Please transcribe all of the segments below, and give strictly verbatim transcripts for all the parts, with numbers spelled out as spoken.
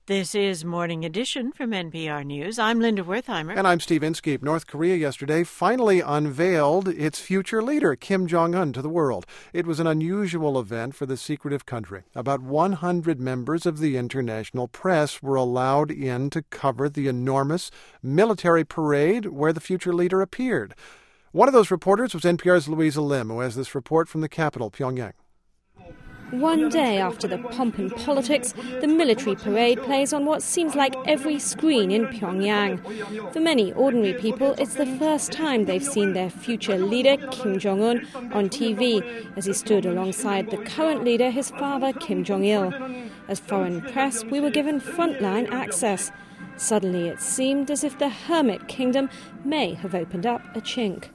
This is Morning Edition from N P R News. I'm Linda Wertheimer. And I'm Steve Inskeep. North Korea yesterday finally unveiled its future leader, Kim Jong-un, to the world. It was an unusual event for the secretive country. About one hundred members of the international press were allowed in to cover the enormous military parade where the future leader appeared. One of those reporters was N P R's Louisa Lim, who has this report from the capital, Pyongyang. One day after the pomp and politics, the military parade plays on what seems like every screen in Pyongyang. For many ordinary people, it's the first time they've seen their future leader, Kim Jong-un, on T V, as he stood alongside the current leader, his father, Kim Jong-il. As foreign press, we were given frontline access. Suddenly it seemed as if the hermit kingdom may have opened up a chink.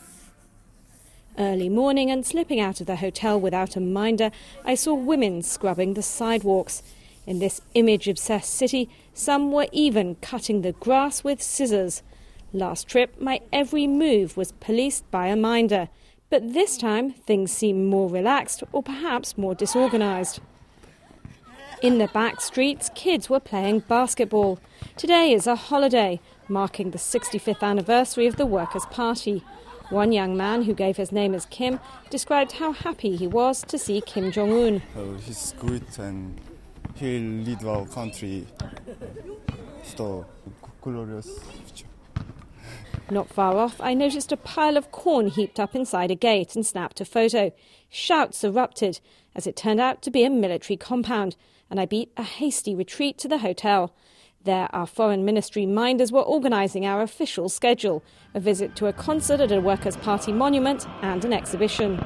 Early morning and slipping out of the hotel without a minder, I saw women scrubbing the sidewalks. In this image-obsessed city, some were even cutting the grass with scissors. Last trip, my every move was policed by a minder. But this time, things seem more relaxed or perhaps more disorganised. In the back streets, kids were playing basketball. Today is a holiday, marking the sixty-fifth anniversary of the Workers' Party. One young man, who gave his name as Kim, described how happy he was to see Kim Jong-un. Oh, he's good and he'll lead our country to glorious future. Not far off, I noticed a pile of corn heaped up inside a gate and snapped a photo. Shouts erupted, as it turned out to be a military compound, and I beat a hasty retreat to the hotel. There, our foreign ministry minders were organising our official schedule, a visit to a concert at a Workers' Party monument and an exhibition.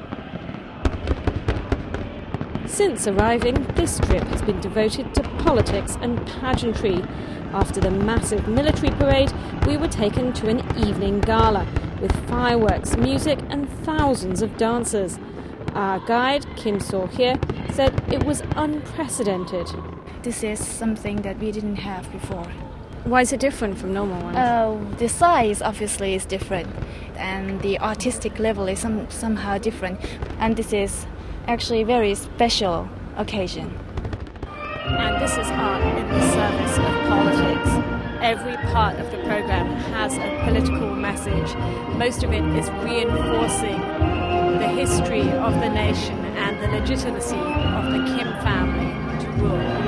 Since arriving, this trip has been devoted to politics and pageantry. After the massive military parade, we were taken to an evening gala with fireworks, music and thousands of dancers. Our guide, Kim So-hye, said it was unprecedented. This is something that we didn't have before. Why is it different from normal ones? Uh, the size obviously is different, and the artistic level is some, somehow different. And this is actually a very special occasion. And this is art in the service of politics. Every part of the program has a political message. Most of it is reinforcing the history of the nation and the legitimacy of the Kim family to rule.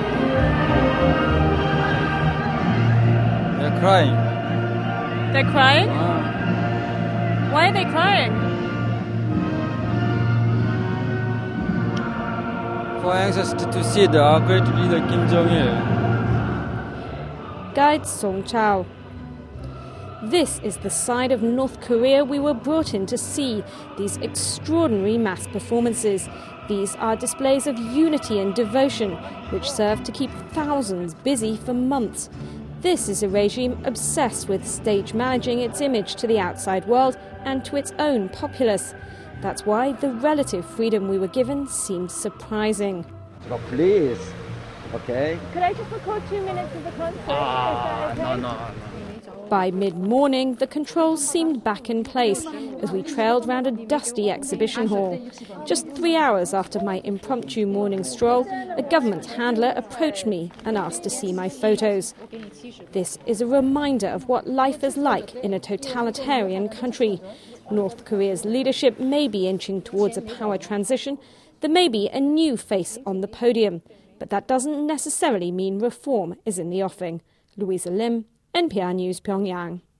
They're crying. They're crying? Ah. Why are they crying? For anxious to, to see the our great leader Kim Jong-il. Guide Song Chao. This is the side of North Korea we were brought in to see, these extraordinary mass performances. These are displays of unity and devotion, which serve to keep thousands busy for months. This is a regime obsessed with stage managing its image to the outside world and to its own populace. That's why the relative freedom we were given seemed surprising. Please, okay? Could I just record two minutes of the concert? Ah, okay? no, no, no. By mid-morning, the controls seemed back in place as we trailed round a dusty exhibition hall. Just three hours after my impromptu morning stroll, a government handler approached me and asked to see my photos. This is a reminder of what life is like in a totalitarian country. North Korea's leadership may be inching towards a power transition. There may be a new face on the podium, but that doesn't necessarily mean reform is in the offing. Louisa Lim, N P R News, Pyongyang.